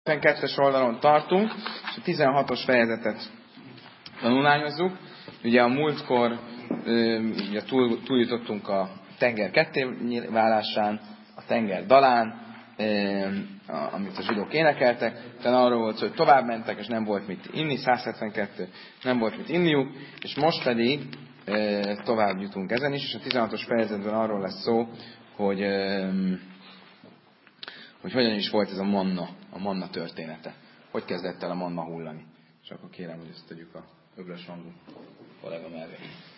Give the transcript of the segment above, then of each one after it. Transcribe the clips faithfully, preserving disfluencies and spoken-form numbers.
tizenkettes oldalon tartunk, és a tizenhatos fejezetet tanulmányozzuk. Ugye a múltkor ugye túl, túljutottunk a tenger kettéválásán, a tenger dalán, amit a zsidók énekeltek, utána arról volt szó, hogy tovább mentek, és nem volt mit inni, száz hetvenkettő, nem volt mit inniuk, és most pedig tovább jutunk ezen is, és a tizenhatos fejezetben arról lesz szó, hogy hogy hogyan is volt ez a manna, a manna története. Hogy kezdett el a manna hullani. És akkor kérem, hogy ezt tegyük a öblös hangú kollega mellé.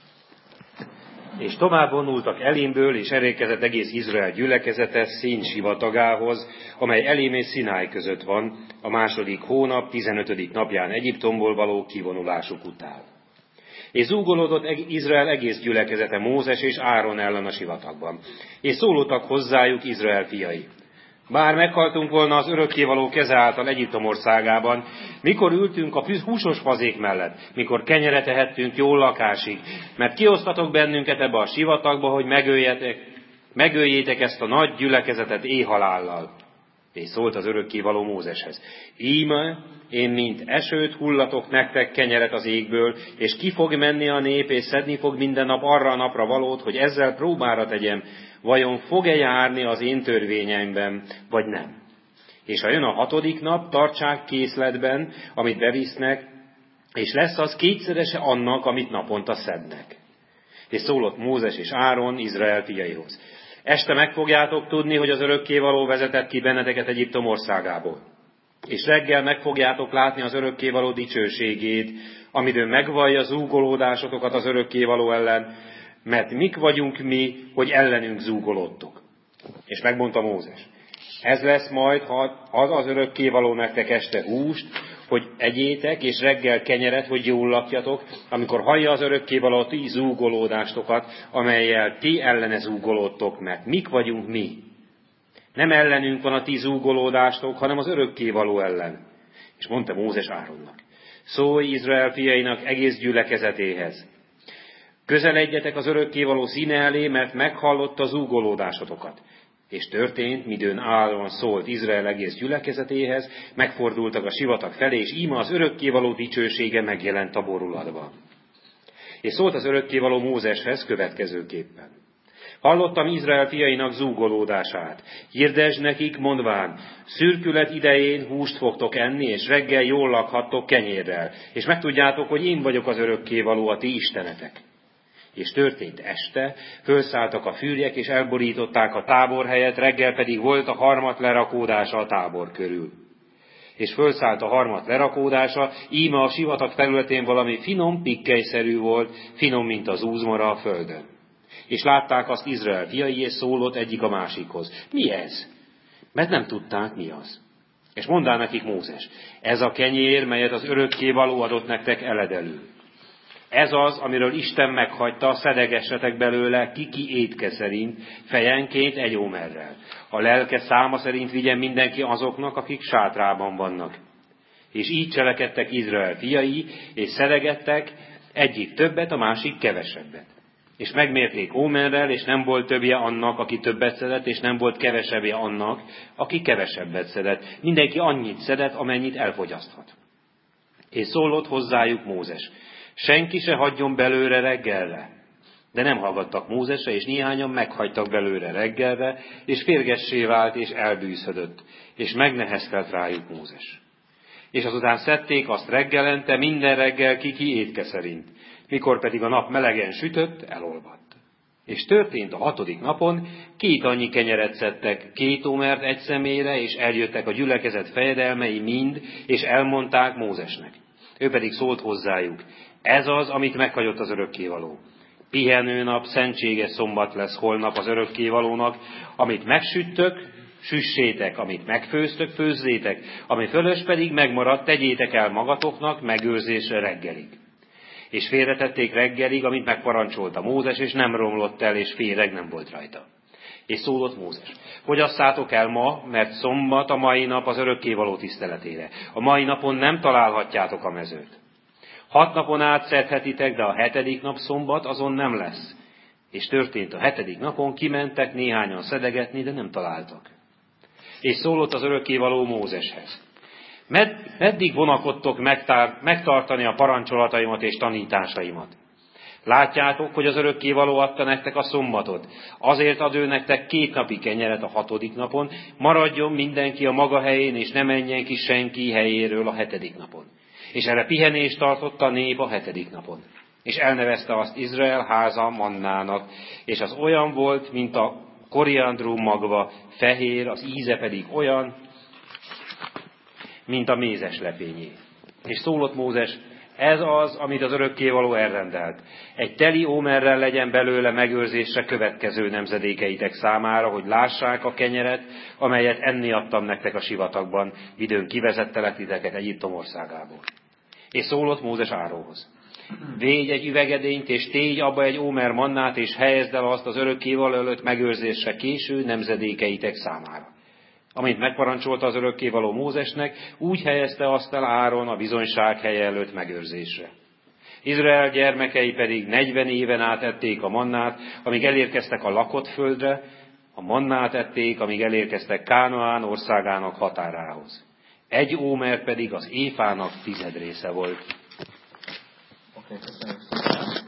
És tovább vonultak Elimből, és elérkezett egész Izrael gyülekezete Szín sivatagához, amely Elim és Szináj között van, a második hónap tizenötödik napján Egyiptomból való kivonulásuk után. És zúgolódott Izrael egész gyülekezete Mózes és Áron ellen a sivatagban. És szólottak hozzájuk Izrael fiai. Bár meghaltunk volna az örökkévaló keze által Egyiptom országában, mikor ültünk a húsos fazék mellett, mikor kenyeret ehettünk jól lakásig, mert kiosztatok bennünket ebbe a sivatagba, hogy megöljetek, megöljétek ezt a nagy gyülekezetet éhhalállal. És szólt az örökkévaló Mózeshez. Íme, én mint esőt hullatok nektek kenyeret az égből, és ki fog menni a nép, és szedni fog minden nap arra a napra valót, hogy ezzel próbára tegyem, vajon fog-e járni az én törvényeimben, vagy nem. És ha jön a hatodik nap, tartsák készletben, amit bevisznek, és lesz az kétszerese annak, amit naponta szednek. És szólott Mózes és Áron Izrael fiaihoz. Este meg fogjátok tudni, hogy az örökkévaló vezetett ki benneteket Egyiptom országából. És reggel meg fogjátok látni az örökkévaló dicsőségét, amidőn megvallja zúgolódásotokat az örökkévaló ellen, mert mik vagyunk mi, hogy ellenünk zúgolódtok. És megmondta Mózes, ez lesz majd, ha az az örökkévaló nektek este húst, hogy egyétek, és reggel kenyeret, hogy jól lakjatok, amikor hallja az örökkévaló a ti zúgolódástokat, amellyel ti ellene zúgolódtok, mert mik vagyunk mi. Nem ellenünk van a ti zúgolódástok, hanem az örökkévaló ellen. És mondta Mózes Áronnak, szólj Izrael fiainak egész gyülekezetéhez. Közeledjetek az örökkévaló színe elé, mert meghallotta zúgolódásotokat. És történt, midőn Áron szólt Izrael egész gyülekezetéhez, megfordultak a sivatag felé, és íme az örökkévaló dicsősége megjelent a borulatban. És szólt az örökkévaló Mózeshez következőképpen. Hallottam Izrael fiainak zúgolódását. Hirdesd nekik, mondván, szürkület idején húst fogtok enni, és reggel jól lakhattok kenyérrel, és megtudjátok, hogy én vagyok az örökkévaló, a ti istenetek. És történt este, fölszálltak a fűrjek, és elborították a tábor helyet, reggel pedig volt a harmat lerakódása a tábor körül. És fölszállt a harmat lerakódása, íme a sivatag területén valami finom pikkelyszerű volt, finom, mint az úzmora a földön. És látták azt Izrael fiai, és szólott egyik a másikhoz. Mi ez? Mert nem tudták, mi az. És mondál nekik Mózes, ez a kenyér, melyet az örökkévaló adott nektek eledelül. Ez az, amiről Isten meghagyta, szedegessetek belőle ki-ki étke szerint, fejenként egy ómerrel. A lelke száma szerint vigyen mindenki azoknak, akik sátrában vannak. És így cselekedtek Izrael fiai, és szedegettek egyik többet, a másik kevesebbet. És megmérték ómerrel, és nem volt többje annak, aki többet szedett, és nem volt kevesebbje annak, aki kevesebbet szedett. Mindenki annyit szedett, amennyit elfogyaszthat. És szólott hozzájuk Mózes. Senki se hagyjon belőle reggelre. De nem hallgattak Mózesre, és néhányan meghagytak belőle reggelre, és férgessé vált, és elbűzhödött, és megneheztelt rájuk Mózes. És azután szedték azt reggelente, minden reggel ki-ki étke szerint, mikor pedig a nap melegen sütött, elolvadt. És történt a hatodik napon, két annyi kenyeret szedtek, két ómert egy személyre, és eljöttek a gyülekezet fejedelmei mind, és elmondták Mózesnek. Ő pedig szólt hozzájuk, ez az, amit meghagyott az örökkévaló. Pihenőnap, szentséges szombat lesz holnap az örökkévalónak, amit megsüttök, süssétek, amit megfőztök, főzzétek, ami fölös pedig megmaradt, tegyétek el magatoknak megőrzésre reggelig. És félretették reggelig, amit megparancsolta Mózes, és nem romlott el, és féreg nem volt rajta. És szólott Mózes, fogyasszátok el ma, mert szombat a mai nap az örökkévaló tiszteletére. A mai napon nem találhatjátok a mezőt. Hat napon át szedhetitek, de a hetedik nap szombat azon nem lesz. És történt a hetedik napon, kimentek néhányan szedegetni, de nem találtak. És szólott az örökkévaló Mózeshez. Med, meddig vonakodtok megtár, megtartani a parancsolataimat és tanításaimat? Látjátok, hogy az örökkévaló adta nektek a szombatot. Azért ad ő nektek két napi kenyeret a hatodik napon, maradjon mindenki a maga helyén, és ne menjen ki senki helyéről a hetedik napon. És erre pihenést tartott a nép a hetedik napon. És elnevezte azt Izrael háza mannának, és az olyan volt, mint a koriandrum magva, fehér, az íze pedig olyan, mint a mézes lepényé. És szólott Mózes, ez az, amit az örökkévaló elrendelt. Egy teli ómerrel legyen belőle megőrzésre következő nemzedékeitek számára, hogy lássák a kenyeret, amelyet enni adtam nektek a sivatagban, időn kivezettelek titeket Egyiptom országából. És szólott Mózes Áronhoz. Védj egy üvegedényt, és tégy abba egy ómer mannát, és helyezd el azt az örökkévaló előtt megőrzésre késő nemzedékeitek számára. Amint megparancsolta az örökkévaló Mózesnek, úgy helyezte azt el Áron a bizonyság helye előtt megőrzésre. Izrael gyermekei pedig negyven éven át ették a mannát, amíg elérkeztek a lakott földre, a mannát ették, amíg elérkeztek Kánaán országának határához. Egy ómer pedig az éfának tized része volt. Oké, köszönjük szépen.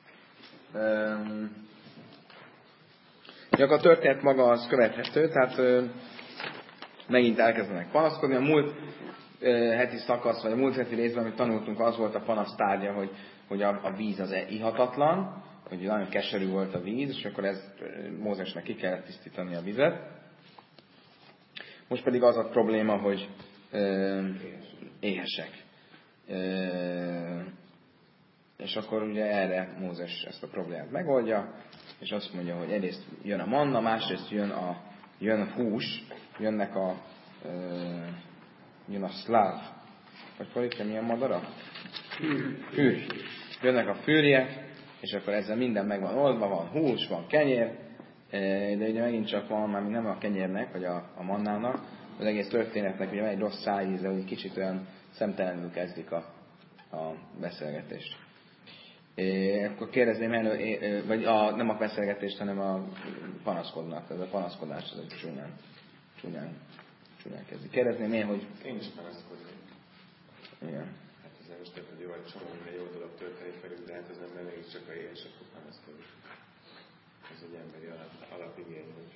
Um, a történet maga az követhető, tehát uh, megint elkezdenek panaszkodni. A múlt uh, heti szakasz, vagy a múlt heti részben, amit tanultunk, az volt a panasz tárgya, hogy, hogy a, a víz az ihatatlan, hogy nagyon keserű volt a víz, és akkor ez Mózesnek ki kellett tisztítani a vizet. Most pedig az a probléma, hogy uh, éhesek. Uh, és akkor ugye erre Mózes ezt a problémát megoldja, és azt mondja, hogy egyrészt jön a manna, másrészt jön a, jön a hús, jönnek a, uh, jön a szláv, vagy fordítja, milyen madara? Fűr. Jönnek a fűrjek, és akkor ezzel minden meg van oldva, van hús, van kenyér, de ugye megint csak van, már nem a kenyérnek, vagy a, a mannának, az egész történetnek ugye van egy rossz szájíze, hogy kicsit olyan szemtelenül kezdik a, a beszélgetést. É, akkor kérdezném elő, é, vagy a, nem a beszélgetést, hanem a panaszkodnak, ez a panaszkodás, ez egy csúnyán, csúnyán, csúnyán kezdik. Kérdezném én, hogy... Én is panaszkodnék. Igen. Hát ez most tök, hogy jó, hogy csomó minden jó dolog történik velük, de hát ez nem elég, csak a éhesek fog panaszkodni. Ez egy emberi alap, alapigény, hogy...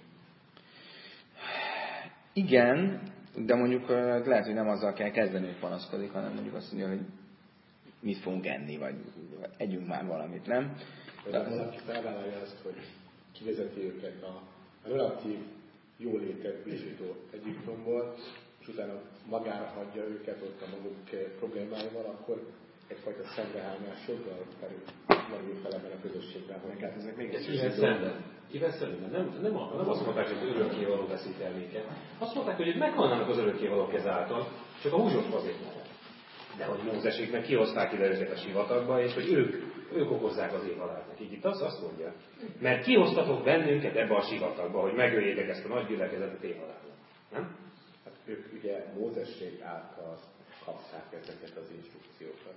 Igen, de mondjuk lehet, hogy nem azzal kell kezdeni, hogy panaszkodik, hanem mondjuk azt mondja, hogy mit fogunk enni, vagy együnk már valamit, nem? De az, aki felvállalja azt, hogy kivezeti őket a relatív jólétet biztosító Egyiptomból, és utána magára hagyja őket ott a maguk problémáival, akkor egyfajta szemrehányás joggal merül fel ebben a közösségben. Hát ezek még egy Kivel szemben? Kivel szemben? Nem, nem, a, nem azt mondták, hogy az örökkévaló veszít el minket. Azt mondták, hogy meghalnának az örökkévalók ezáltal, csak a húsos azért nem. De hogy Mózesék meg kihozták ide őket a sivatagba, és hogy ők, ők okozzák az éjhalált nekik. Itt azt, azt mondja, mert kihoztatok bennünket ebbe a sivatagba, hogy megöljétek ezt a nagy gyülekezetet éjhalálnak. Nem? Hát ők ugye Mózesség által kapták ezeket az instrukciókat.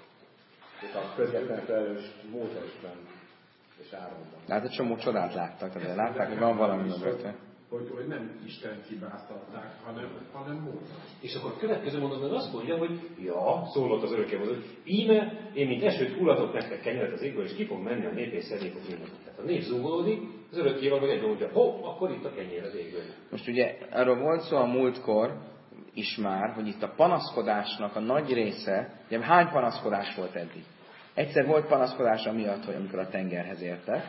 Ők a közvetlen felelős Mózesben és Áronban. Hát egy csomó csodát láttak, de látták, hogy van valami mögötte. Hogy, hogy nem Isten hibáztatták, hanem, hanem Mózes. És akkor a következő mondatban azt mondja, hogy ja, szólott az örökkévaló, hogy íme, én mint esőt hullatok nektek kenyeret az égből, és ki fog menni a nép, és szedni fog mindent. Tehát a nép zúgolódik, az örökkévaló egy mondja, hopp, akkor itt a kenyér az égből. Most ugye arról volt szó a múltkor is már, hogy itt a panaszkodásnak a nagy része, ugye hány panaszkodás volt eddig? Egyszer volt panaszkodás amiatt, hogy amikor a tengerhez értek,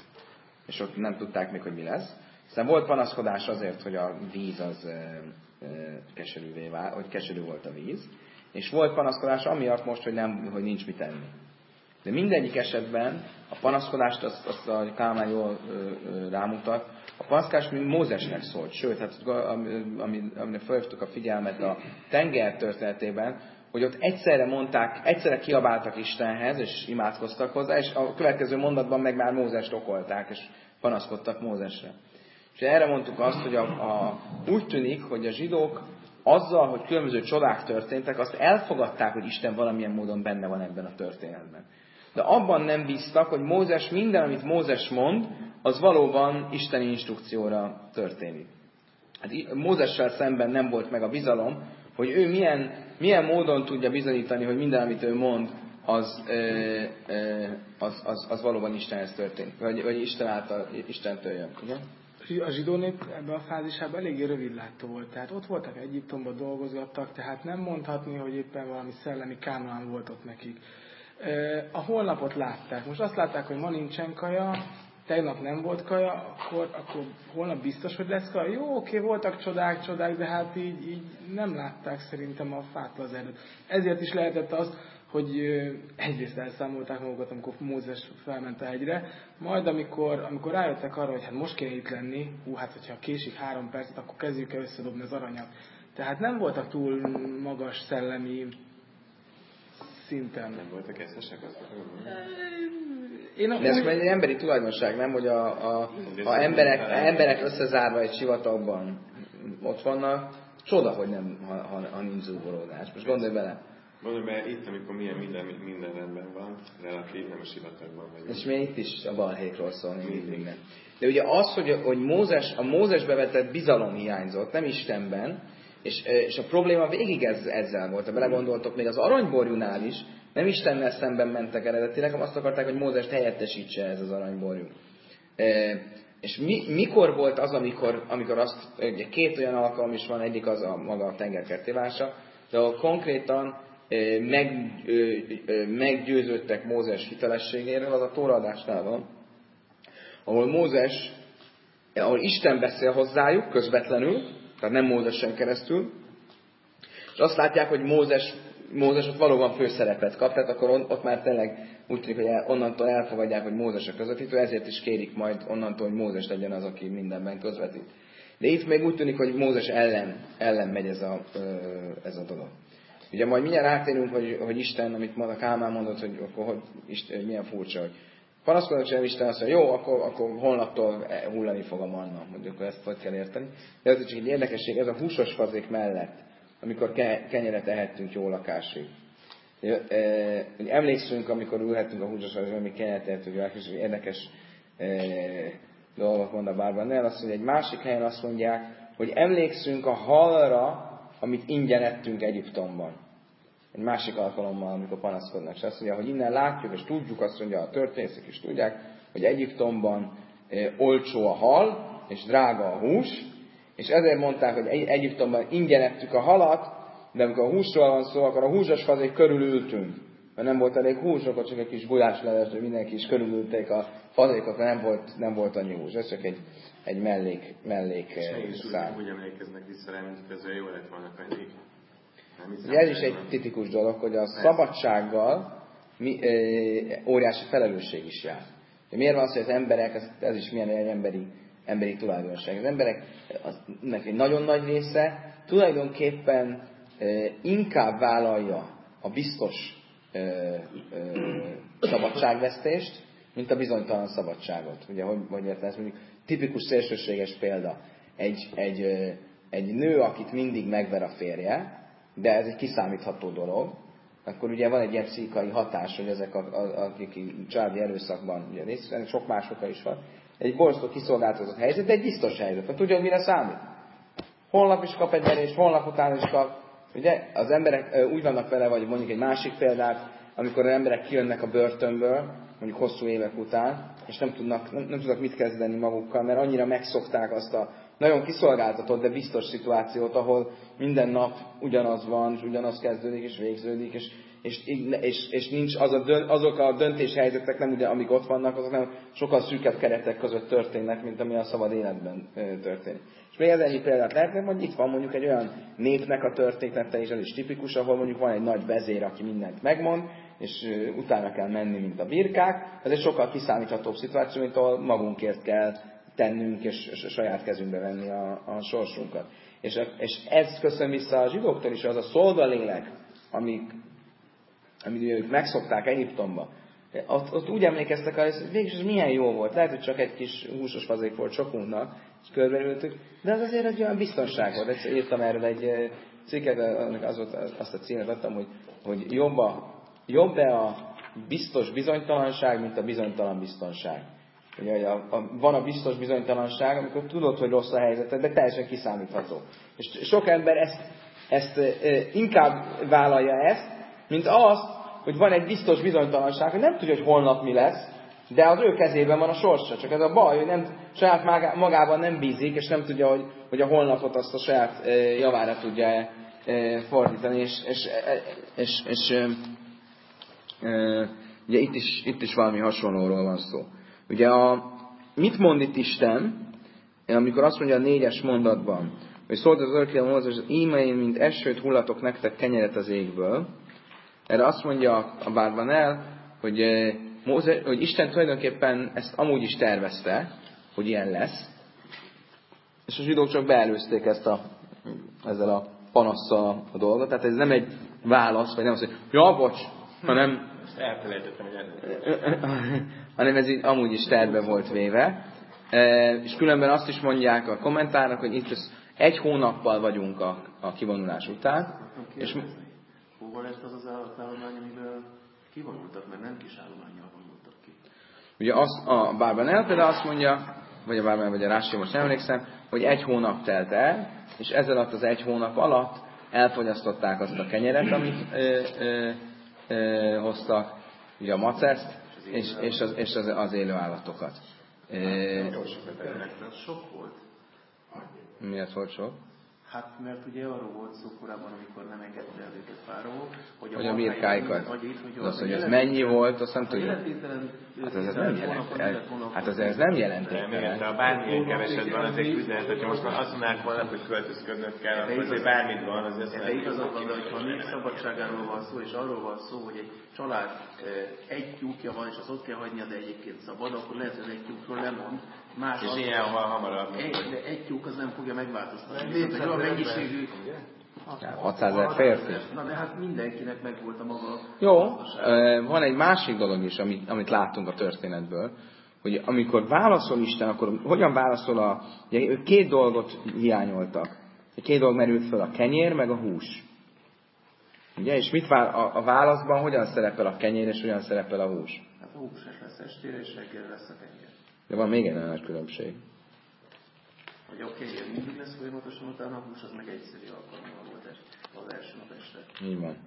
és ott nem tudták még, hogy mi lesz. Aztán volt panaszkodás azért, hogy a víz az e, e, keserűvé vált, hogy keserű volt a víz. És volt panaszkodás amiatt most, hogy, nem, hogy nincs mit enni. De mindegyik esetben a panaszkodást, azt, azt a Kálmán jól ö, ö, rámutat, a panaszkodás mind Mózesnek szólt. Sőt, hát amire felhívtuk a figyelmet a tenger történetében, hogy ott egyszerre mondták, egyszerre kiabáltak Istenhez, és imádkoztak hozzá, és a következő mondatban meg már Mózest okolták, és panaszkodtak Mózesre. És erre mondtuk azt, hogy a, a, úgy tűnik, hogy a zsidók azzal, hogy különböző csodák történtek, azt elfogadták, hogy Isten valamilyen módon benne van ebben a történetben. De abban nem bíztak, hogy Mózes, minden, amit Mózes mond, az valóban isteni instrukcióra történik. Hát Mózessel szemben nem volt meg a bizalom, hogy ő milyen, milyen módon tudja bizonyítani, hogy minden, amit ő mond, az, ö, ö, az, az, az valóban Istenhez történik, vagy, vagy Isten által, Istentől jön. Igen? A zsidó nép ebben a fázisában eléggé rövidlátó volt. Tehát ott voltak, Egyiptomban dolgozgattak, tehát nem mondhatni, hogy éppen valami szellemi Kánaán volt ott nekik. A holnapot látták. Most azt látták, hogy ma nincsen kaja, tegnap nem volt kaja, akkor, akkor holnap biztos, hogy lesz kaja. Jó, oké, voltak csodák, csodák, de hát így, így nem látták szerintem a fától az erdőt. Ezért is lehetett az, hogy egyrészt elszámolták magukat, amikor Mózes felment a hegyre, majd amikor, amikor rájöttek arra, hogy hát most kéne itt lenni, hú, hát hogyha késik három percet, akkor kezdjük el összedobni az aranyat. Tehát nem voltak túl magas szellemi szinten. Nem voltak eszesek azok? Én a, De ez egy emberi tulajdonság, nem? Hogy a, a, a emberek, a emberek összezárva egy sivatagban ott vannak, csoda, hogy nem, ha, ha, ha nincs zúgolódás. Most gondolj bele. Mondom, mert itt, amikor milyen minden, minden rendben van, relatív, nem a sivatagban vagyunk. És még itt is a balhékról szól, még minden. De ugye az, hogy, hogy Mózes, a Mózesbe vetett bizalom hiányzott, nem Istenben, és, és a probléma végig ez, ezzel volt. Ha belegondoltok, még az aranyborjúnál is, nem Istennel szemben mentek eredetileg, hanem azt akarták, hogy Mózest helyettesítse ez az aranyborjú. E, és mi, mikor volt az, amikor, amikor azt, ugye két olyan alkalom is van, egyik az a maga a tengerkertévása, de ahol konkrétan e, meg, e, meggyőződtek Mózes hitelességéről, az a tóraadásnál van, ahol Mózes, ahol Isten beszél hozzájuk közvetlenül, tehát nem Mózesen keresztül, és azt látják, hogy Mózes, Mózes ott valóban főszerepet kap, tehát akkor on, ott már tényleg úgy tűnik, hogy el, onnantól elfogadják, hogy Mózes a közvetítő, ezért is kérik majd onnantól, hogy Mózes legyen az, aki mindenben közvetít. De itt még úgy tűnik, hogy Mózes ellen, ellen megy ez a, ez a dolog. Ugye majd mindjárt rátérünk, hogy, hogy Isten, amit a Kálmán mondott, hogy, akkor, hogy Isten, milyen furcsa, hogy panaszkodnak sem Isten, azt mondja, jó, akkor, akkor holnaptól hullani fog a manna, mondjuk ezt hogy kell érteni. De ez csak egy érdekesség, ez a húsos fazék mellett, amikor ke- kenyeret ehettünk jó lakásig. E, e, emlékszünk, amikor ülhettünk a húsos fazékra, amíg kenyeret ehettünk jó lakásig, érdekes e, dolgok mond a Bárbanel, azt mondja, egy másik helyen azt mondják, hogy emlékszünk a halra, amit ingyen ettünk Egyiptomban. Egy másik alkalommal, amikor panaszkodnak, és azt mondja, hogy innen látjuk, és tudjuk, azt mondja, a történészek is tudják, hogy Egyiptomban e, olcsó a hal, és drága a hús, és ezért mondták, hogy egy- Egyiptomban ingyen ettük a halat, de amikor a húsról van szó, akkor a húsos fazék körül ültünk. Mert nem volt elég hús, akkor csak egy kis gulyásleves, hogy mindenki is körülülték a fazékot, mert nem volt, nem volt annyi hús. Ez csak egy, egy mellék, mellék szám. Úgy emlékeznek vissza rá, mint ezzel jó lett volna pedig. Ugye ez is egy tipikus dolog, hogy a szabadsággal mi, e, óriási felelősség is jár. De miért van az, hogy az emberek, ez, ez is milyen egy emberi, emberi tulajdonság. Az emberek, az, egy nagyon nagy része tulajdonképpen e, inkább vállalja a biztos e, e, szabadságvesztést, mint a bizonytalan szabadságot. Ugye, hogy, hogy értem, ez mondjuk tipikus szélsőséges példa. Egy, egy, egy nő, akit mindig megver a férje, de ez egy kiszámítható dolog, akkor ugye van egy ilyen pszichai hatás, hogy ezek, a, a, akik családi erőszakban ugye részt, sok más oka is van. Egy borzasztó kiszolgáltatott helyzet, de egy biztos helyzet. Hát tudja, hogy mire számít? Holnap is kap egy verést, holnap után is kap. Ugye az emberek úgy vannak vele, vagy mondjuk egy másik példát, amikor az emberek kijönnek a börtönből, mondjuk hosszú évek után, és nem tudnak, nem, nem tudnak mit kezdeni magukkal, mert annyira megszokták azt a nagyon kiszolgáltatott, de biztos szituációt, ahol minden nap ugyanaz van, és ugyanaz kezdődik, és végződik, és, és, és, és nincs az a dönt, azok a döntéshelyzetek, nem ugye, amik ott vannak, azok nem sokkal szűkebb keretek között történnek, mint ami a szabad életben történik. És még ez ennyi példát lehetne, hogy itt van mondjuk egy olyan népnek a története, és ez is tipikus, ahol mondjuk van egy nagy vezér, aki mindent megmond, és utána kell menni, mint a birkák. Ez egy sokkal kiszámíthatóbb szituáció, mint ahol magunkért kell tennünk, és, és a saját kezünkbe venni a, a sorsunkat. És, a, és ez köszön vissza a zsidóktól is, az a szolgalélek, amik, amit ők megszokták Egyiptomba. Ott, ott úgy emlékeztek arra, hogy végülis ez milyen jó volt. Lehet, hogy csak egy kis húsos fazék volt sokunknak, és körbeültük, de az azért egy olyan biztonság volt. Egyszer írtam erről egy cikket, az volt, azt a címet adtam, hogy, hogy jobb, a, jobb-e a biztos bizonytalanság, mint a bizonytalan biztonság. Ugye, a, a, van a biztos bizonytalanság, amikor tudod, hogy rossz a helyzeted, de teljesen kiszámítható. És sok ember ezt, ezt inkább vállalja ezt, mint azt, hogy van egy biztos bizonytalanság, hogy nem tudja, hogy holnap mi lesz, de az ő kezében van a sorsa. Csak ez a baj, hogy nem, saját magában nem bízik, és nem tudja, hogy, hogy a holnapot azt a saját javára tudja fordítani. És, és, és, és e, e, ugye itt is, itt is valami hasonlóról van szó. Ugye a, mit mond itt Isten, amikor azt mondja a négyes mondatban, hogy szólt az örökké Mózes, az ímeim, mint esőt hullatok nektek kenyeret az égből. Erre azt mondja a Bárban el, hogy, Mózes, hogy Isten tulajdonképpen ezt amúgy is tervezte, hogy ilyen lesz, és a zsidók csak beelőzték ezt a, ezzel a panasszal a dolgot. Tehát ez nem egy válasz, vagy nem az, hogy ja, bocs, hanem, elfelejtettem, hogy hanem ez így amúgy is terve volt véve. E, és különben azt is mondják a kommentárok, hogy itt egy hónappal vagyunk a, a kivonulás után. És hova lett az az állatállomány, amiből kivonultak, mert nem kis állománnyal vonultak ki? Ugye az, a Bárbanel például azt mondja, vagy a Bárbanel, vagy a Rási, most nem emlékszem, hogy egy hónap telt el, és ezzel alatt az egy hónap alatt elfogyasztották azt a kenyeret, amit ö, ö, ö, hoztak, ugye a maceszt, és, és, az, és az, az élő állatokat. Ez sok volt. Miért volt sok? Hát, mert ugye arról volt szó korábban, amikor nem engedte el őket Fáraó, hogy a, hogy a birkáikat. Hogy, hogy, az, hogy ez mennyi volt, azt nem tudjuk. Hát az, az nem jelent. Hát az ez nem jelentéktelen. Ha bármilyen keveset van, az egy üzenet, hogyha most már azt mondanák volna, hogy költözködnöd kell, akkor azért bármit van, az azt mondják. De igazad van, de hogyha a nép szabadságáról van szó, és arról van szó, hogy egy család egy tyúkja van, és az ott kell hagynia, de egyébként szabad, akkor lehet, hogy egy tyúkról lemond. Más és ilyen hamarabb. Egy, de egy tyúk az nem fogja megváltoztatni. Egy olyan mennyiségű... hatszázezer férfi. Na de hát mindenkinek megvolt a maga... Jó, van egy másik dolog is, amit, amit láttunk a történetből, hogy amikor válaszol Isten, akkor hogyan válaszol a... Ugye, két dolgot hiányoltak. Két dolog merült föl, a kenyér meg a hús. Ugye, és mit vál, a, a válaszban hogyan szerepel a kenyér, és hogyan szerepel a hús? Hát a hús lesz estére, és reggel lesz a kenyér. De van még egy nagyon nagy különbség. Hogy a kenyér mindig lesz folyamatosan, utána a hús az meg egyszerű alkalommal volt az első nap este. Így van.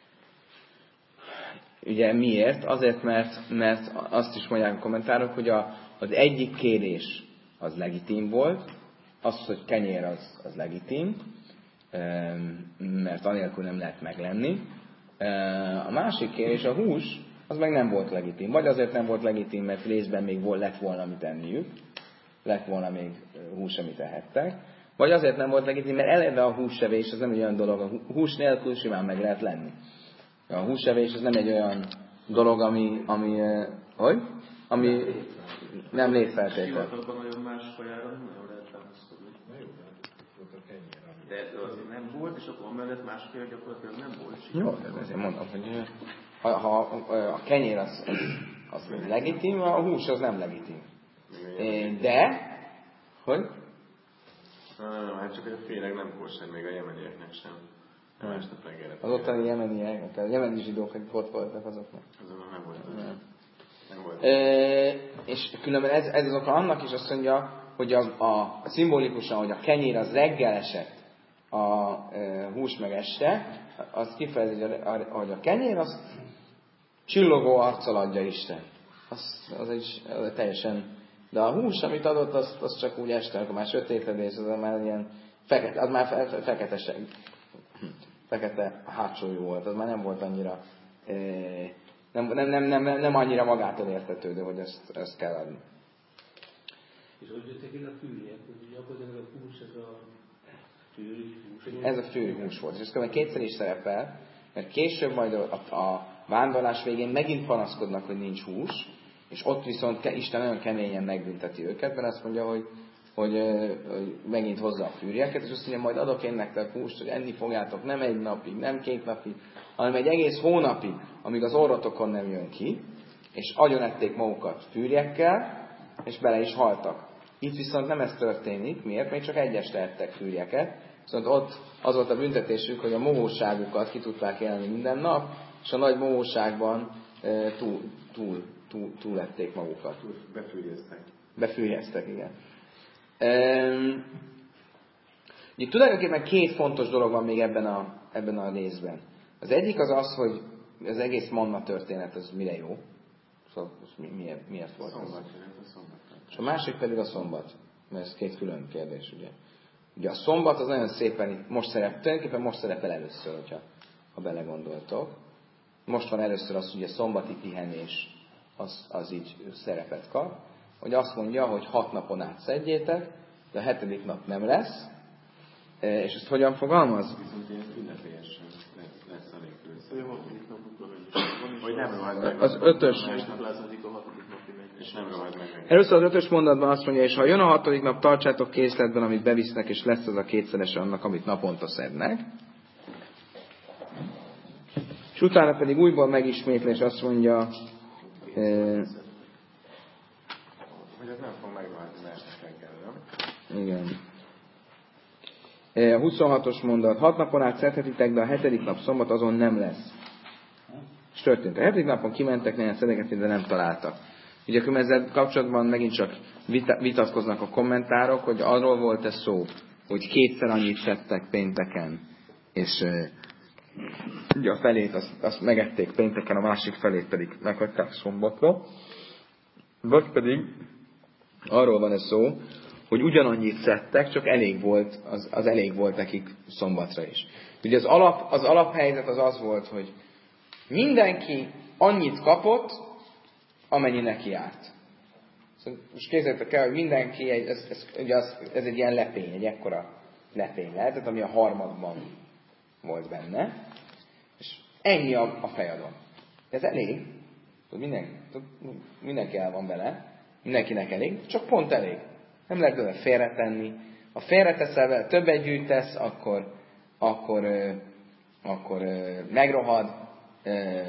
Ugye miért? Azért, mert, mert azt is mondják a kommentárok, hogy a, az egyik kérés az legitim volt, az, hogy kenyér az, az legitim, mert anélkül nem lehet meglenni. A másik kérés, a hús, az meg nem volt legitim. Vagy azért nem volt legitim, mert részben még volt, lett volna mit enniük, lett volna még hús, amit ehettek. Vagy azért nem volt legitim, mert eleve a húsevés az nem egy olyan dolog, a hús nélkül simán meg lehet lenni. A húsevés az nem egy olyan dolog, ami, ami, hogy? Ami nem létfeltétel. Sivatagban nagyon más fajára nem nagyon lehet támaszkodni. De azért nem volt, és akkor amellett másfél gyakorlatilag nem volt. Jó, ezért mondom, hogy ha, ha a kenyér az, az, az legitim, a hús az nem legitim. De, hogy? Nem, nem, nem, hát csak a féreg nem kóser még a jemenieknek sem. Másnap reggelre. Az ottani jemeniek, a jemeni zsidók, akik ott voltak, azoknak. Azonban nem volt az. Nem. Nem volt. E, és különben ez, ez az oka annak is azt mondja, hogy a, a, szimbolikusan, hogy a kenyér az reggel esett, a e, hús meg este, az kifejezi, hogy a kenyér az csillogó arccal adja Isten. Az, az, egy, az egy teljesen... De a hús, amit adott, az, az csak úgy este, amikor már sötétedés, az már ilyen fekete, az már fe, fe, fekete, fekete hátsójú volt, az már nem volt annyira e, nem, nem, nem, nem, nem annyira magától értetődő, hogy ezt, ezt kell adni. És hogy jöttek el a fűrjek, hogy gyakorlatilag a hús, ez a fűri hús? Ez a fűri hús volt, és ez különben kétszer is szerepel, mert később majd a, a vándorlás végén megint panaszkodnak, hogy nincs hús, és ott viszont Isten nagyon keményen megbünteti őket, mert azt mondja, hogy, hogy, hogy megint hozza a fűrjeket, és azt mondja, majd adok én nektek húst, hogy enni fogjátok nem egy napig, nem két napig, hanem egy egész hónapig, amíg az orrotokon nem jön ki, és agyonették magukat fűrjekkel, és bele is haltak. Itt viszont nem ez történik, miért? Még csak egy este ettek fűrjeket, viszont ott az volt a büntetésük, hogy a mohóságukat ki tudták élni minden nap, és a nagy mohóságban e, túl, túl, túl, túl ették magukat. Befűrjeztek. Befűrjeztek, igen. Ehm, Ugye tulajdonképpen két fontos dolog van még ebben a, ebben a részben. Az egyik az az, hogy az egész manna történet az mire jó. Szóval mi, miért, miért volt ez? És a másik pedig a szombat. Mert ez két külön kérdés, ugye. Ugye a szombat az nagyon szépen most szerepel, tulajdonképpen most szerepel először, hogyha, ha belegondoltok. Most van először az, hogy a szombati pihenés az, az így szerepet kap, hogy azt mondja, hogy hat napon át szedjétek, de a hetedik nap nem lesz. És ezt hogyan fogalmaz? Viszont ilyen ünnepélyesen lesz, lesz a nélkül. Hogy nem rohad meg. Az ötös. És nem rohad meg. Először az ötös mondatban azt mondja, és ha jön a hatodik nap, tartsátok készletben, amit bevisznek, és lesz az a kétszeres annak, amit naponta szednek. És utána pedig újból megismétli, és azt mondja, e, hogy ez nem fog megváltozni este reggel, nem? Igen. A huszonhatos mondat, hat napon át szedhetitek, de a hetedik nap szombat azon nem lesz. És történt. A hetedik napon kimentek, nagyon szedegetni, de nem találtak. Ugye akkor ezzel kapcsolatban megint csak vita, vitatkoznak a kommentárok, hogy arról volt ez szó, hogy kétszer annyit szedtek pénteken, és ugye a felét azt, azt megették pénteken, a másik felét pedig meghagyták szombatra. Vagy pedig arról van ez szó, hogy ugyanannyit szedtek, csak elég volt, az, az elég volt nekik szombatra is. Ugye az, alap, az alaphelyzet az az volt, hogy mindenki annyit kapott, amennyi neki járt. Szóval most képzeljétek el, hogy mindenki, egy, ez, ez, ugye az, ez egy ilyen lepény, egy ekkora lepény lehetett, ami a harmadban volt benne, és ennyi a, a fejadon. Ez elég, minden, mindenki el van vele, mindenkinek elég, csak pont elég. Nem lehet vele félretenni. Ha félreteszel vele, többet gyűjtesz, akkor, akkor, ö, akkor ö, megrohad ö,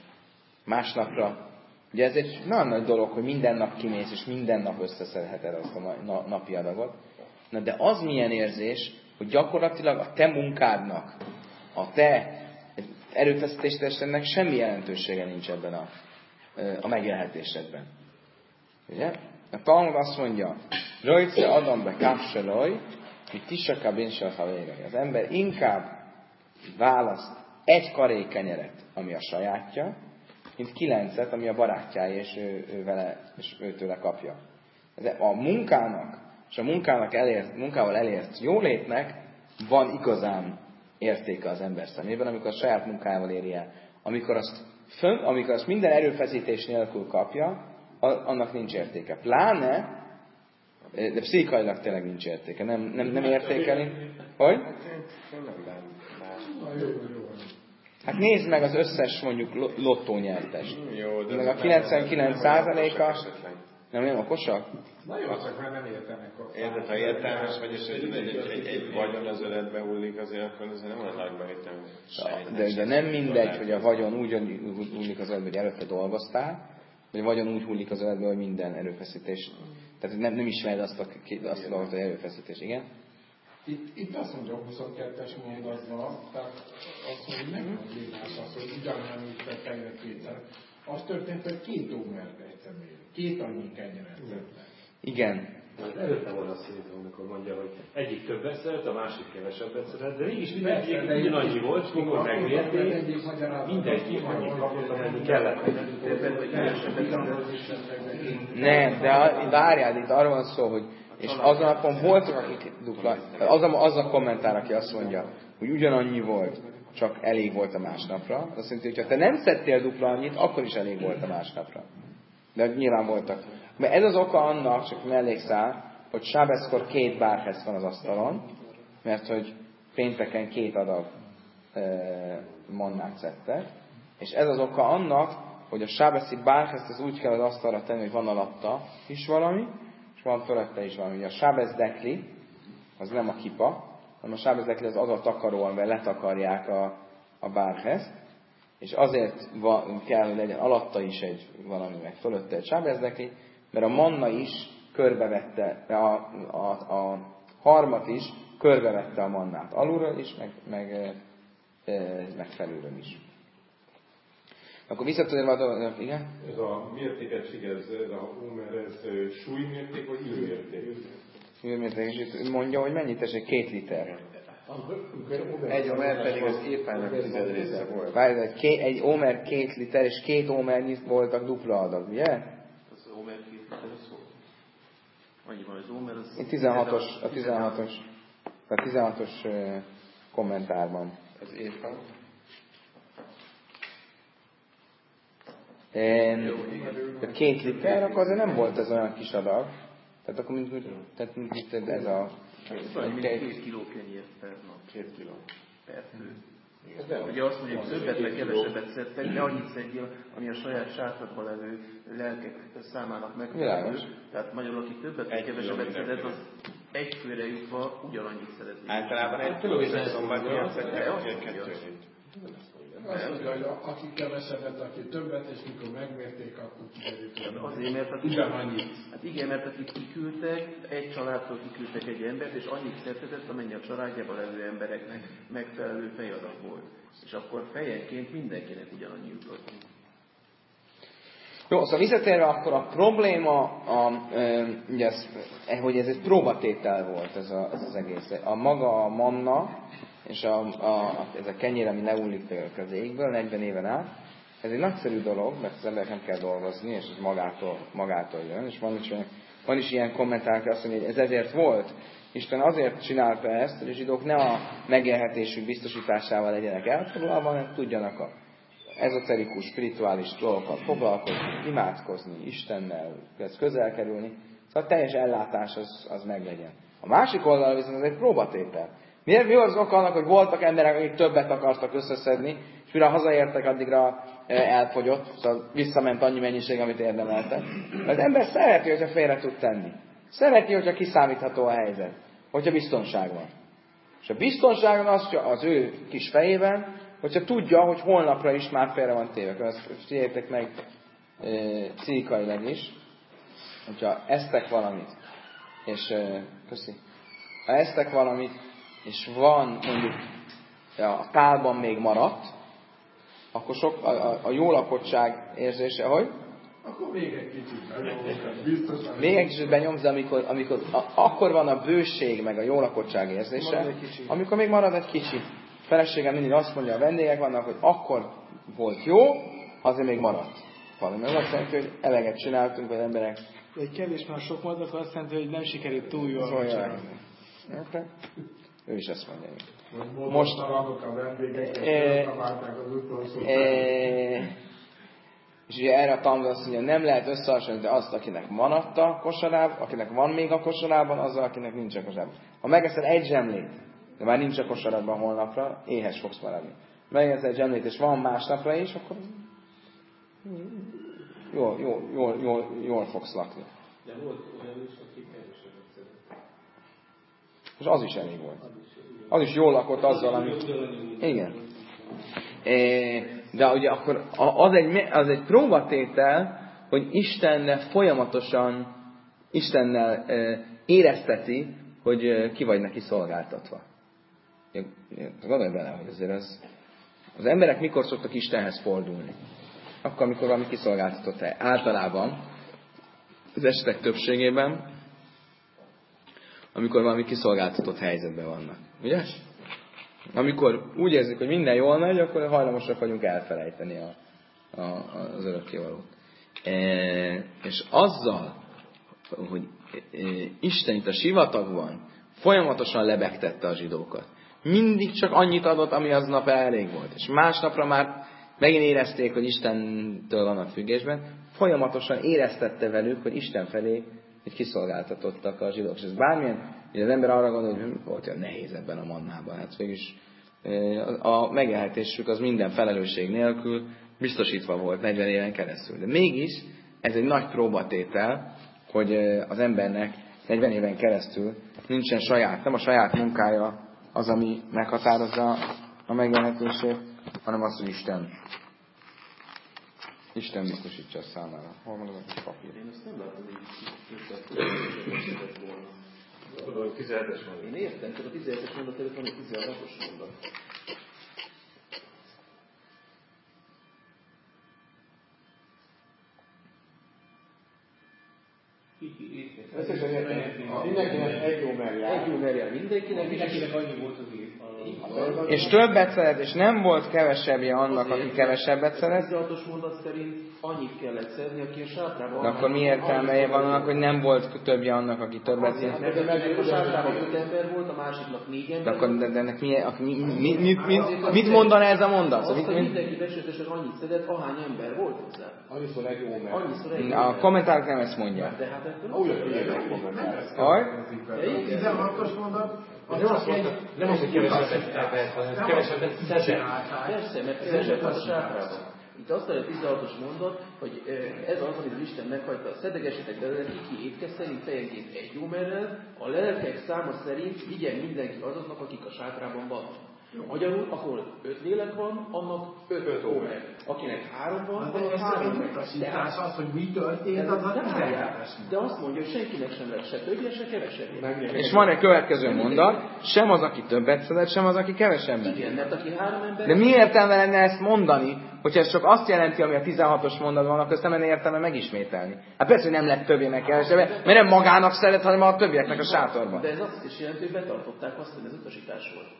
másnapra. Ugye ez egy nagyon nagy dolog, hogy minden nap kimész, és minden nap összeszedheted azt a na- napi adagot. Na de az milyen érzés, hogy gyakorlatilag a te munkádnak, a te erőfeszítésednek semmi jelentősége nincs ebben a, a megélhetésedben. Ugye? A Talmud azt mondja, Rajce Adam be kapcsolaj, hogy tisaka binsalha végre. Az ember inkább választ egy karék kenyeret, ami a sajátja, mint kilencet, ami a barátjáé, és ő, ő vele, és őtőle kapja. Ez a munkának, és a munkának elért, munkával elért jólétnek van igazán értéke az ember szemében, amikor a saját munkájával éri el. Amikor azt, fönn, amikor azt minden erőfeszítés nélkül kapja, annak nincs értéke. Pláne, de pszichailag tényleg nincs értéke. Nem, nem, nem értékeli. Hogy? Hát nézd meg az összes mondjuk lottónyertest. Meg a kilencvenkilenc százaléka nem olyan okosak? Nagyon azok már nem értenek. Érted, ha értelmes vagy, és egy, egy, egy, egy, egy vagyon az öletbe hullik, azért akkor ez nem olyan nagyban értem. De, de nem mindegy, hogy a vagyon úgy hullik az öletbe, hogy előtte dolgoztál, vagy a vagyon úgy hullik az öletbe, hogy minden erőfeszítés. Tehát nem, nem ismered azt a, azt a dolgot, hogy erőfeszítés, igen? Itt, itt azt mondja a huszonkettes mondatban, tehát azt mondja, hogy nem problémás az, hogy ugyanolyan úgy tettek kétszer. Az történt, hogy két dogmert egyszer még. Két annyi kenyeret tettek. Igen. Előtte volna szerintem, amikor mondja, hogy egyik többet szeret, a másik kevesebbet szeret, de mégis mindenki ugyanannyi volt, mikor megmérték, mindenki annyit kapott, amennyi kellett. Nem, de várjál, itt arról van szó, hogy és azon napon voltak, akik dupla, az a, az a kommentár, aki azt mondja, hogy ugyanannyi volt, csak elég volt a másnapra. Azt mondja, hogy ha te nem szedtél dupla annyit, akkor is elég volt a másnapra. De nyilván voltak. Mert ez az oka annak, csak mellékszál, hogy sábeszkor két bárhez van az asztalon, mert hogy pénteken két adag e, mannát szedtek. És ez az oka annak, hogy a sábeszi bárhez az úgy kell az asztalra tenni, hogy van alatta is valami, és van fölötte is valami. A sábesz dekli, az nem a kipa, hanem a sábesz dekli az az a takaró, amivel letakarják a, a bárhezt, és azért van, kell, hogy legyen alatta is egy valami, meg fölötte egy sábesz dekli, mert a manna is körbevette, a, a, a harmat is körbevette a mannát alulról is, meg, meg, meg felülről is. Akkor visszatérve a dolog, igen? Ez a mértékegység, ez, ez a Homer, ez súlymérték, vagy időmérték? Hőmérséklet, és itt mondja, hogy mennyit esik? Két liter. Egy omer pedig az éppának tized része volt. Várj, egy, ké, egy omer két liter, és két omernyi voltak dupla adag, ugye? Az omer két liter, az szó. Annyi van az omer, az... Itt tizenhatos, a tizenhatos, a tizenhatos uh, kommentárban. Az éppán. E, két liter, akkor azért nem volt ez olyan kis adag. Tehát akkor mint, mint, tehát mint, mint ez a... Két kiló kenyér per nap. Két kiló. Per fő. Ugye azt mondjuk, hogy többet meg kevesebbet szedtek, de annyit szedjél, ami a saját sátradban levő lelkek számának megfelelő. Tehát magyarul, aki többet meg kevesebbet szedett, az egy főre jutva ugyanannyit szeretnék. Általában egy kiló szombat miatt szedtek kettőt. Azt mondja, hogy aki kevesebbet, aki többet, és mikor megmérték, akkor kiderült, hogy azért, mert akik, ugyanannyit. Hát igen, mert akik kiküldtek, egy családtól kiküldtek egy embert, és annyit szedhetett, amennyi a családjában levő embereknek megfelelő fejadag volt. És akkor fejenként mindenkinek ugyanannyi jutott. Jó, szóval visszatérve akkor a probléma, a, e, ugye ez, hogy ez egy próbatétel volt ez, a, ez az egész. A maga a manna, és a, a, ez a kenyér, ami leullik az égből negyven éven át, ez egy nagyszerű dolog, mert az emberek nem kell dolgozni, és ez magától, magától jön. És van is, van is ilyen kommentár, aki azt mondja, hogy ez ezért volt. Isten azért csinálta ezt, hogy a zsidók ne a megélhetésük biztosításával legyenek elfoglalva, hanem tudjanak a ezoterikus, spirituális dolgokkal foglalkozni, imádkozni, Istennel közel kerülni. Szóval a teljes ellátás az, az meglegyen. A másik oldal viszont ez egy próbatétel. Miért mi az ok annak, hogy voltak emberek, akik többet akartak összeszedni, és mire hazaértek, addigra elfogyott, szóval visszament annyi mennyiség, amit érdemeltek. Mert az ember szereti, hogyha félre tud tenni. Szereti, hogyha kiszámítható a helyzet. Hogyha biztonság van. És a biztonság az, az ő kis fejében, hogyha tudja, hogy holnapra is már félre van téve. Ezt figyeljetek meg e, pszichikailag is, hogyha esztek valamit, és e, köszi, ha esztek valamit, és van mondjuk a tálban még maradt, akkor sok, a, a, a jó lakottság érzése, hogy? Akkor még egy kicsit benyomsz, biztosan. Még egy kicsit benyomsz, de amikor, amikor a, akkor van a bőség, meg a jó lakottság érzése, amikor még marad egy kicsi. A feleségem mindig azt mondja, a vendégek vannak, hogy akkor volt jó, azért még maradt. Valami azt jelenti, hogy eleget csináltunk, vagy emberek. Egy kevés már sok volt, akkor azt jelenti, hogy nem sikerült túl jól. Szóval ő is ezt mondja. Most a vendégek, és kapálták az utolsó. És ugye erre a Talmud azt mondja, nem lehet összehasonlítani azt, akinek maradt a kosarában, akinek van még a kosarában, azzal, akinek nincs a kosarában. Ha megeszel egy zsemlét, de már nincs a kosaradban holnapra, éhes fogsz maradni. Megeszel egy zsemlét, és van másnapra is, akkor jól, jól, jól, jól, jól fogsz lakni. De volt olyan is, aki kevesebbet szedett. És az is elég volt. Az is jól lakott azzal, ami... Igen. De ugye akkor az egy, az egy próbatétel, hogy Istennel folyamatosan Istennel érezteti, hogy ki vagy neki szolgáltatva. Gondolj bele, hogy azért az, az emberek mikor szoktak Istenhez fordulni? Akkor, amikor valami kiszolgáltatott el. Általában, az esetek többségében, amikor valami kiszolgáltatott helyzetben vannak. Ugye? Amikor úgy érzik, hogy minden jól megy, akkor hajlamosak vagyunk elfelejteni a, a, az örökkévalót. E, és azzal, hogy e, Isten itt a sivatagban folyamatosan lebegtette a zsidókat. Mindig csak annyit adott, ami aznap elég volt. És másnapra már megint érezték, hogy Istentől vannak függésben. Folyamatosan éreztette velük, hogy Isten felé hogy kiszolgáltatottak a zsidók. És ez bármilyen, hogy az ember arra gondol, hogy volt olyan nehéz ebben a mannában. Hát végülis a megélhetésük az minden felelősség nélkül biztosítva volt negyven éven keresztül. De mégis ez egy nagy próbatétel, hogy az embernek negyven éven keresztül nincsen saját, nem a saját munkája az, ami meghatározza a megélhetését, hanem az, hogy Isten Isten biztosítsa a számára. Hol van az a papír? Én azt nem látom, hogy volna. Tudod, hogy tizenhetes mondat. Én értem, csak a tizenhetes mondat előtt van egy tizenhatos mondat. Így Összesen mindenkinek egy ómer jár. Egy ómer jár mindenkinek. Mindenkinek annyi volt az év. És többet szeret, és nem volt kevesebbje annak, aki kevesebbet szeret. A tizenhatos mondat szerint annyit kellett szedni, aki a sátrában... De akkor mi értelme van annak, hogy nem volt többje annak, aki többet szeret? Mert a sátrában öt ember volt, a másiknak négy ember. De akkor de, de ennek mi, mi, mi, mi, mi, mit mondaná ez a mondat? Azt, hogy mindenki becsületesen annyit szedett, ahány ember volt hozzá. Annyiszor egy ómer. Annyiszor egy A kommentárok nem ezt mondják. De hát ebből Úgy értek kommentárok. Aj? tizenhatos mondat, Nem az, hogy nem az, hogy kevesebbet ebben, hanem kevesebbet szedett. Persze, mert szedett a sátrában. Itt azt mondja a tizenhatos mondat, hogy ez az, amit Isten meghagyta. Szedegessetek belőle kiki étke szerint fejenként egy ómerrel, a lelkek száma szerint vigyen mindenki azoknak, akik a sátrában vannak. Magyarul, ahol öt lélek van, annak öt, öt ómer. Akinek három van, annak három ómer. De az, hogy mi történt, az a tizenhetes. De azt mondja, hogy senkinek sem lesz se többje, se kevesebb. És van egy következő mondat, sem az, aki többet szedett, sem az, aki kevesebbet. Igen, mert aki három ember... De mi értelme lenne ezt mondani, hogyha ez csak azt jelenti, ami a tizenhatos mondatban van, akkor ezt nem lenne értelme megismételni. Hát persze, hogy nem lett többé meg kevesebb, mert nem magának szeret, hanem a többieknek a sátorban. De ez azt is jelenti, hogy betartották azt, hogy ez utasítás volt.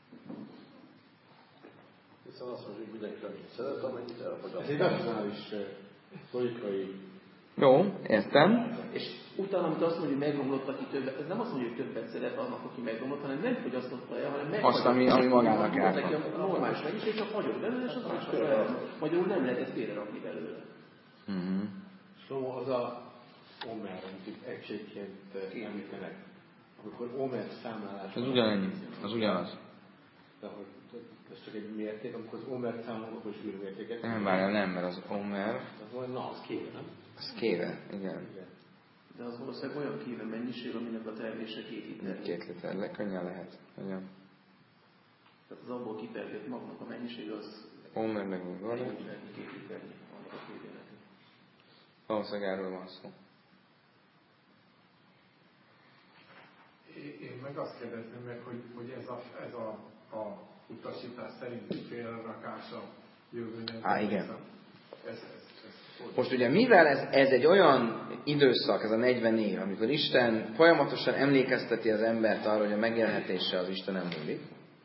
Hiszen azt mondjuk, hogy mindenki annyit szeret, amennyit elfogyaszt. Ez egy racionális logikai... Jó, értem. És utána, amit azt mondja, hogy megromlott, aki többet, ez nem azt mondja, hogy többet szeret annak, aki megromlott, hanem nem fogyasztotta el, hanem meghagyott. Azt, ami, ami magának jár. Neki a normális mennyiség, csak hagyott belőle, és az más belőle. Magyarul nem lehet ezt félre rakni belőle. Uh-huh. Szóval az a omer, amit itt egységként említenek, amikor omer számlálás... Ez ugyanennyi, az ugyanaz. De hogy ez csak egy mérték, amikor az omer számolunk, akkor is űrmértéket. Nem, várjál, nem, mert az omer... Az majd, na, az kéve, nem? Az kéve, igen. Igen. De az valószínűleg olyan kéve mennyiség, aminek a termése két liter. Két liter, le, könnyen lehet. Könnyen. Tehát az abból kipergett magnak a mennyiség az... Omernek úgy van. Két liternyi annak a kévének. Valószínűleg erről van szó. Én meg azt kérdezném meg, hogy, hogy ez, a, ez a, a utasítás szerinti félrerakása jövőnek. Á, igen. Ez, ez, ez Most ugye mivel ez, ez egy olyan időszak, ez a negyven év, amikor Isten folyamatosan emlékezteti az embert arra, hogy a megélhetése az Istenem múlik.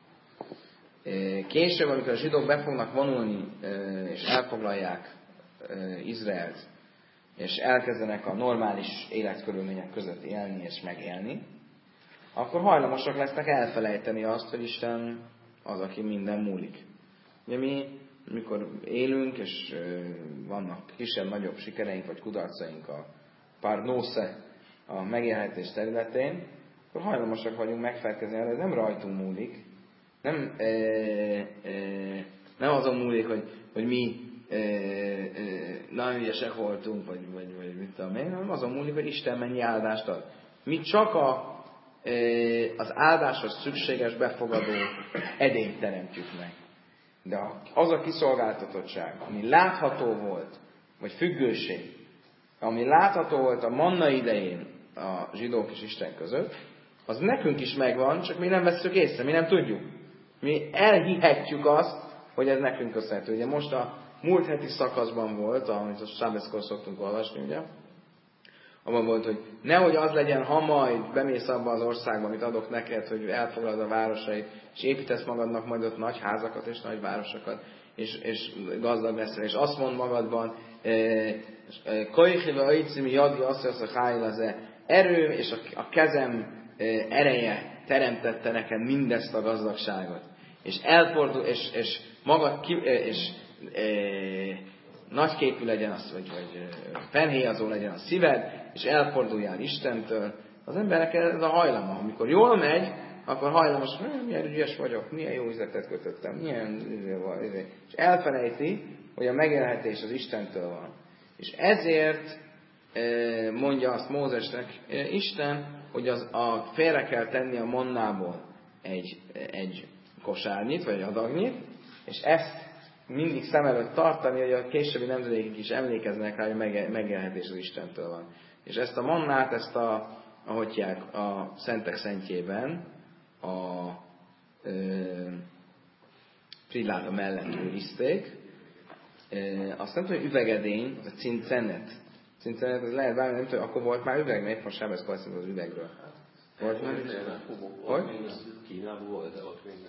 Később, amikor a zsidók be fognak vonulni, és elfoglalják Izraelt, és elkezdenek a normális életkörülmények között élni és megélni, akkor hajlamosak lesznek elfelejteni azt, hogy Isten az, aki minden múlik. Ugye mi, mikor élünk, és vannak kisebb-nagyobb sikereink, vagy kudarcaink a parnósze, a megélhetés területén, akkor hajlamosak vagyunk megfelelkezni, de ez nem rajtunk múlik. Nem, e, e, nem azon múlik, hogy, hogy mi e, e, nagyon ügyesek voltunk, vagy, vagy, vagy mit tudom én, hanem azon múlik, hogy Isten mennyi áldást ad. Mi csak a az áldáshoz szükséges befogadó edényt teremtjük meg. De az a kiszolgáltatottság, ami látható volt, vagy függőség, ami látható volt a manna idején a zsidók és Isten között, az nekünk is megvan, csak mi nem vesszük észre, mi nem tudjuk. Mi elhihetjük azt, hogy ez nekünk köszönhető. Ugye most a múlt heti szakaszban volt, amit a Sábeszkor szoktunk olvasni, ugye? Abban volt, hogy nehogy az legyen, ha majd bemész abba az országba, amit adok neked, hogy elfoglalod a városait, és építesz magadnak majd ott nagy házakat és nagy városokat, és, és gazdag leszel, és azt mond magadban, Kajhiva Aicimi Jadvi azt a Hájlaze, erő és a, a kezem ereje teremtette neked mindezt a gazdagságot. És elfordul, és, és magad ki, és e, nagyképű legyen az, vagy, vagy fennhéjazó legyen a szíved, és elforduljál Istentől. Az embernek ez a hajlama. Amikor jól megy, akkor hajlamos, milyen ügyes vagyok, milyen jó üzletet kötöttem, milyen van, és elfelejti, hogy a megélhetés az Istentől van. És ezért mondja azt Mózesnek Isten, hogy az, a, félre kell tenni a mannából egy, egy kosárnyit, vagy egy adagnyit, és ezt mindig szem előtt tartani, hogy a későbbi nemzedékek is emlékeznek rá, hogy megélhetés az Istentől van. És ezt a mannát, ezt a, ahogyják, a Szentek Szentjében, a Frilláda mellett őrizték. E, azt nem tudom, hogy üvegedény, az a cincenet Szinte ez lehet bármi, nem tudom, akkor volt már üveg, miért most sem beszél az üvegről? Volt már? Hogy? Kínában volt, de ott még nem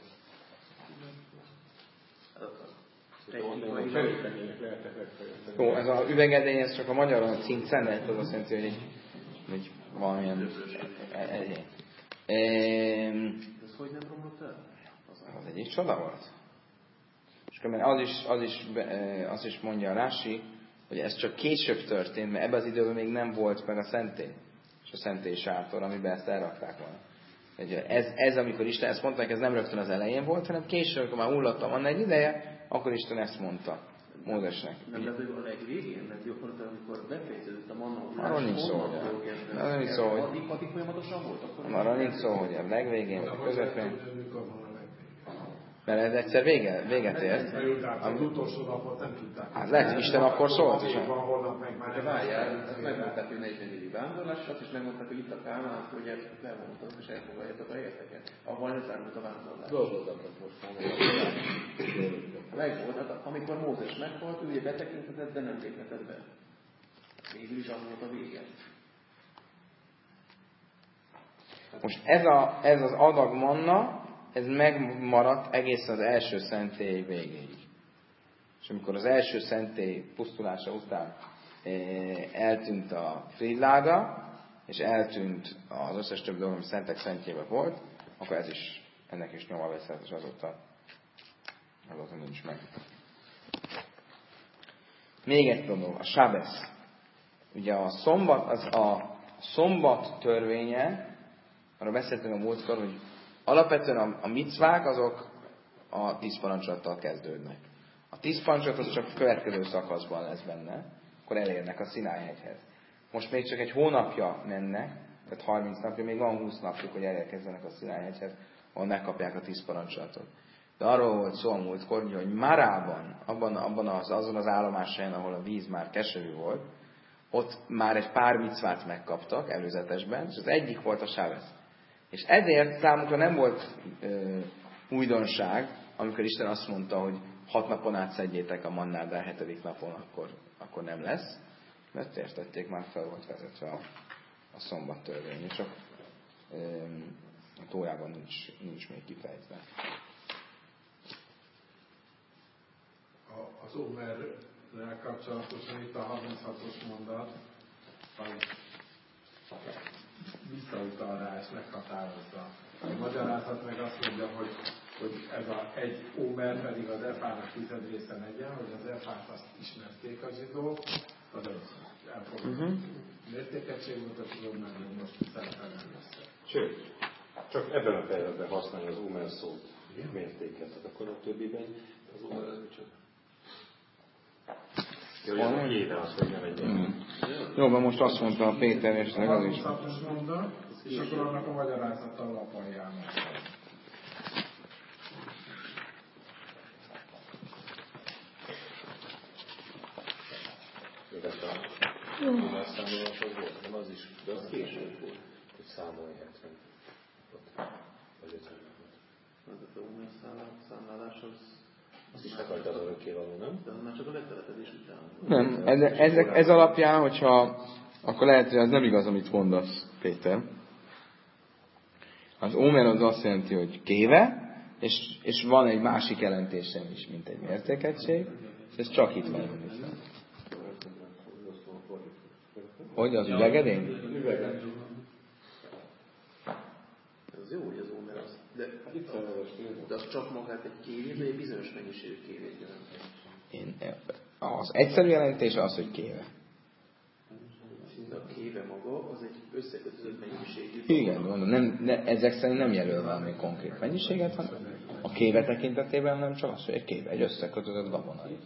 Jó, ez az üvegedény, ez csak a magyarul cincen, lehet, az azt jelenti, hogy egy, egy valamilyen edény. Ez hogy nem romlott el? Az egyik csoda volt. És az is, az is, az is mondja a Rási, hogy ez csak később történt, mert ebben az időben még nem volt meg a szentély, és a szentély sátor, amiben ezt elrakták volna. Ez, ez, amikor Isten ezt mondta, ez nem rögtön az elején volt, hanem később, amikor már hullottam van egy ideje, akkor Isten ezt mondta Mózesnek. Nem lehet, hogy a legvégén, mert gyakorlatilag, amikor befejeződött a manna, arról nincs szó, hogy arról nincs szó, hogy addig folyamatosan volt, akkor arról nincs szó, hogy a legvégén, vagy közepén. Mert ez egyszer vége, véget ért. Az utolsó napot nem tudták. Hát lehet, hogy Isten akkor szólt is. De várjál, ezt megmondták, hogy negyven évi vándorlásra, és megmondták, hogy itt a Kánán, hogy ezt levontak, és elfogadjátok a helyeteket. Avval lezárult a vándorlás. Dolgozzatok most már. Megvolt, amikor Mózes meghalt, ő ugye betekintetett, de nem léphetett be. Végül is az volt a vége. Most ez, a, ez az adag manna, ez megmaradt egészen az első szentély végéig. És amikor az első szentély pusztulása után eltűnt a frídlága, és eltűnt az összes több dolog, ami szentek szentjében volt, akkor ez is, ennek is nyoma veszett, és azóta, azóta nincs meg. Még egy dolog, a sábesz. Ugye a szombat, az a szombat törvénye, arra beszéltünk a múltkor, hogy alapvetően a, a micvák azok a tíz parancsolattal kezdődnek. A tíz parancsolat az csak a következő szakaszban lesz benne, akkor elérnek a Szináj-hegyhez. Most még csak egy hónapja mennek, tehát harminc napja, még van húsz napjuk, hogy elérkezzenek a Szináj-hegyhez, ahol megkapják a tíz parancsolatot. De arról volt szó a múltkor, hogy Marában, abban, abban az, azon az állomáshelyen, ahol a víz már keserű volt, ott már egy pár micvát megkaptak előzetesben, és az egyik volt a sábesz. És ezért számukra nem volt ö, újdonság, amikor Isten azt mondta, hogy hat napon át szedjétek a mannát, de a hetedik napon akkor, akkor nem lesz. Mert értették, már fel volt vezetve a, a szombat törvény, csak ö, a Tórában nincs, nincs még kifejtve. Az Ómerrel kapcsolatosan itt a harminchatos mondat, hogy visszautal rá és meghatározza. A magyarázat meg azt mondja, hogy, hogy ez a egy ómer pedig az efának tized része legyen, hogy az efát azt ismerték a zsidók, az egy elfogadott uh-huh. mértékegység volt, a tudom meg, hogy most szerepelni lesz. Sőt, csak ebben a fejezetben használja az ómer szót, mértéket, tehát akkor a többiben az ómer az csak. Jó, ez a kéne az, hogy nem egy mm. Jó, de most azt mondta a Péter, és meg az is. Mondat, és akkor annak a magyarázata alapján. A számolás az volt, nem az is, de az később volt, hogy számolj hetven. Vagy ötven. Az a ómer számlálás az... Azt is akartad örökkévaló, nem? De az már csak a letelepedés után. Nem, ez, ez, ez alapján, hogyha, akkor lehet, hogy az nem igaz, amit mondasz, Péter. Az ómer az azt jelenti, hogy kéve, és, és van egy másik jelentésem is, mint egy mértékegység, és ez csak itt van. Hogy az üvegedény? Ez jó, hogy az ómer az. De, de az csak magát egy kévét, vagy egy bizonyos mennyiségű kévét jelent? Az egyszerű jelentés az, hogy kéve. De a kéve maga, az egy összekötözött mennyiségű. Igen, mondom, nem, ne, ezek szerint nem jelöl valami konkrét mennyiséget, hanem a kéve tekintetében nem csak az, hogy egy kéve, egy összekötözött gabonai.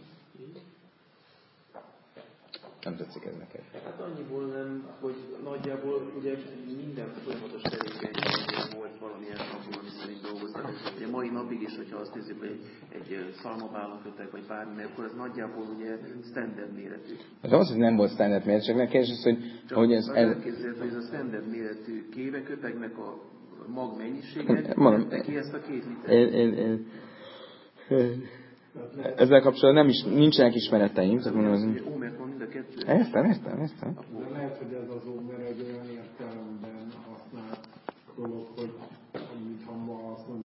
Nem tetszik ez neked? Hát annyiból nem, hogy nagyjából ugye minden folyamatos tevékenység volt valamilyen napon, ami szerint dolgoznak. Ugye mai napig is, hogyha azt nézzük, hogy egy, egy szalmabálonkötek, vagy bármi, akkor ez nagyjából ugye standard méretű. Hát az, hogy nem volt standard méretű, csak neki és az, hogy... Csak hogy ez, ez... elképzelhető, hogy ez a standard méretű kéveköpegnek a mag mennyiséget, mondom, neki ezt a két liter. Én, én, én, ezzel kapcsolatban nem is, nincsenek ismereteim. Tehát mondom, az... Ómért van mind a kettő. Értem, értem, értem. De lehet, hogy ez az ómer egy olyan értelemben használt dolog, hogy mintha ma azt mondja,